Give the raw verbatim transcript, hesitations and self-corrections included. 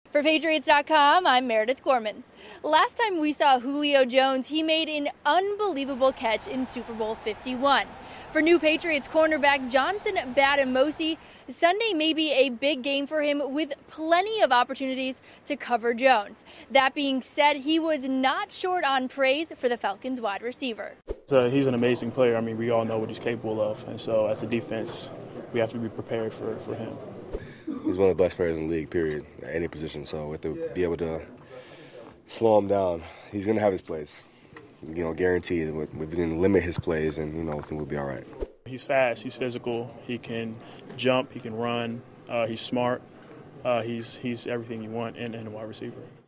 For Patriots dot com, I'm Meredith Gorman. Last time we saw Julio Jones, he made an unbelievable catch in Super Bowl fifty-one. For new Patriots cornerback Johnson Bademosi, Sunday may be a big game for him with plenty of opportunities to cover Jones. That being said, he was not short on praise for the Falcons wide receiver. So he's an amazing player. I mean, we all know what he's capable of. And so as a defense, we have to be prepared for, for him. He's one of the best players in the league, period, at any position. So we have to be able to slow him down. He's going to have his plays, you know, guaranteed. If we can limit his plays, and, you know, I think we'll be all right. He's fast. He's physical. He can jump. He can run. Uh, he's smart. Uh, he's, he's everything you want in, in a wide receiver.